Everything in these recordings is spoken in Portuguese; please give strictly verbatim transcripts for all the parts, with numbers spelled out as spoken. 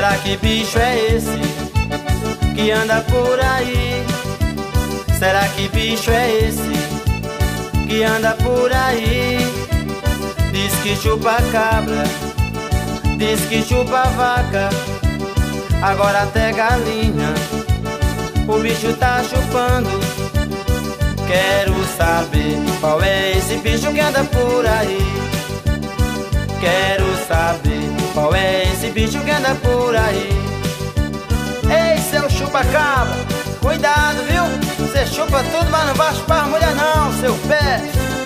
Será que bicho é esse que anda por aí? Será que bicho é esse que anda por aí? Diz que chupa cabra, diz que chupa vaca, agora até galinha o bicho tá chupando. Quero saber qual é esse bicho que anda por aí. Quero saber qual é esse bicho que anda por aí. Ei, seu chupa-cabra, cuidado, viu? Você chupa tudo, mas não vai chupar a mulher não, seu pé.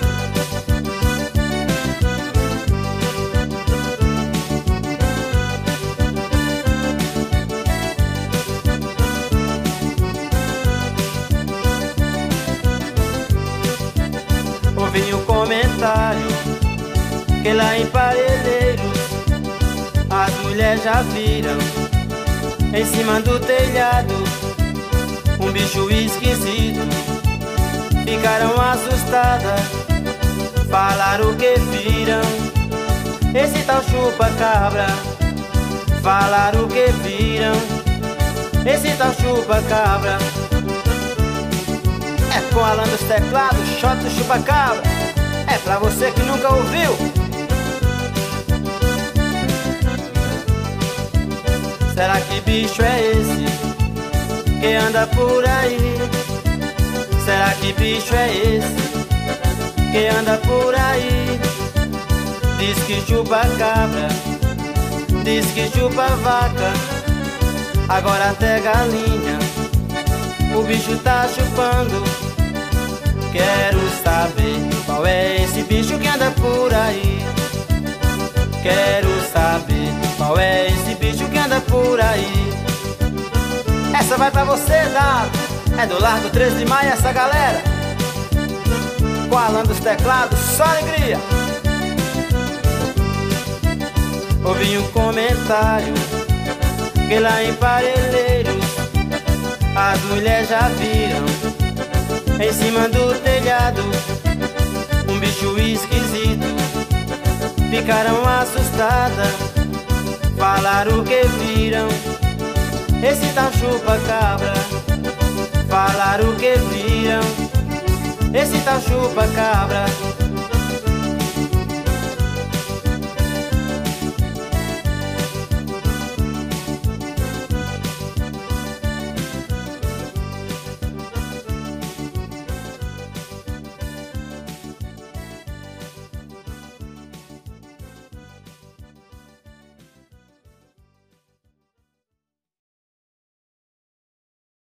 Ouvi um comentário que lá em Parelheiros as mulheres já viram em cima do telhado um bicho esquisito. Ficaram assustadas, falaram que viram esse tal chupa-cabra. Falaram que viram esse tal chupa-cabra. É com Alan dos teclados, shot do chupa-cabra. É pra você que nunca ouviu. Será que bicho é esse que anda por aí? Será que bicho é esse que anda por aí? Diz que chupa cabra, diz que chupa vaca, agora até galinha o bicho tá chupando. Quero saber qual é esse bicho que anda por aí. Quero saber qual é esse bicho que anda por aí. Essa vai pra você, Dado. É do Largo treze de Maio essa galera. Com Alan dos teclados, só alegria. Ouvi um comentário que lá em Parelheiros as mulheres já viram em cima do telhado um bicho esquisito. Ficaram assustadas, falaram que viram esse tal chupa-cabra. Falaram que viram esse tal chupa-cabra.